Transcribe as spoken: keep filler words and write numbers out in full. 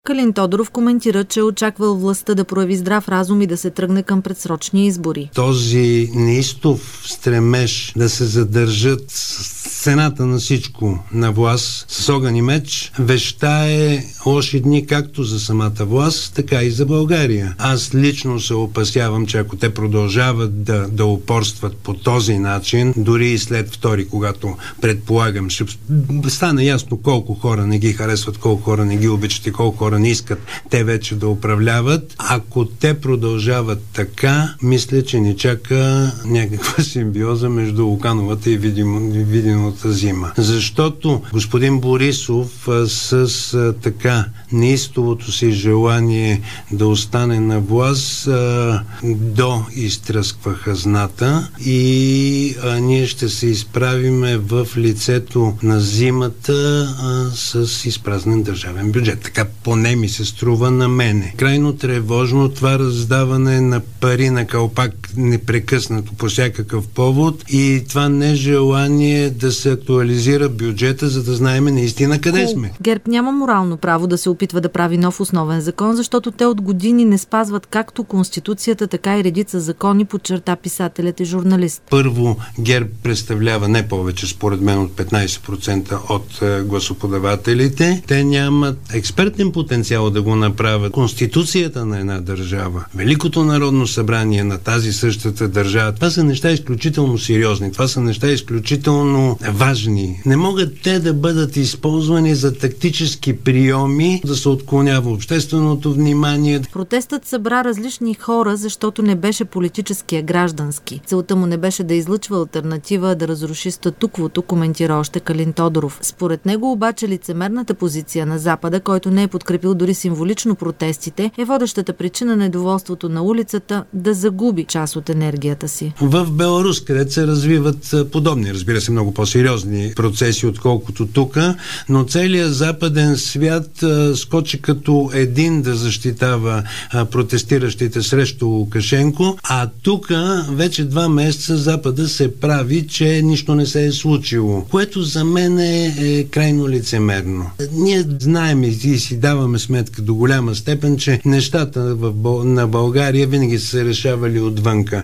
Калин Тодоров коментира, че очаквал властта да прояви здрав разум и да се тръгне към предсрочни избори. Този неистов стремеж да се задържат с цената на всичко на власт с огън и меч вещае лоши дни както за самата власт, така и за България. Аз лично се опасявам, че ако те продължават да, да упорстват по този начин, дори и след втори, когато предполагам, ще стане ясно колко хора не ги харесват, колко хора не ги обичат и колко хора не искат те вече да управляват. Ако те продължават така, мисля, че ни чака някаква симбиоза между Лукановата и Виденовата зима. Защото господин Борисов а, с а, така неистовото си желание да остане на власт а, до изтръсква хазната и а, ние ще се изправиме в лицето на зимата а, с изпразнен държавен бюджет. Така поне ми се струва на мене. Крайно тревожно това раздаване на пари на калпак непрекъснато по всякакъв повод и това нежелание да се актуализира бюджета, за да знаем наистина къде сме. ГЕРБ няма морално право да се опитва да прави нов основен закон, защото те от години не спазват както Конституцията, така и редица закони, подчерта писателят и журналист. Първо, ГЕРБ представлява не повече, според мен, от петнайсет процента от е, гласоподавателите. Те нямат експертен потенциал да го направят. Конституцията на една държава, Великото народно събрание на тази същата държава, това са неща изключително сериозни, това са неща изключително важни. Не могат те да бъдат използвани за тактически приеми, да се отклонява общественото внимание. Протестът събра различни хора, защото не беше политически, а граждански. Целта му не беше да излъчва алтернатива, а да разруши статуквото, коментира още Калин Тодоров. Според него обаче лицемерната позиция на Запада, който не е подкрепил дори символично протестите, е водещата причина на недоволството на улицата да загуби част от енергията си. В Беларус, където се развиват подобни, разбира се, много по-сериозни процеси, отколкото тук, но целият западен свят а, скочи като един да защитава а, протестиращите срещу Лукашенко, а тук вече два месеца Запада се прави, че нищо не се е случило, което за мен е, е крайно лицемерно. Ние знаем и си даваме сметка до голяма степен, че нещата в, на България винаги са се решавали отвънка.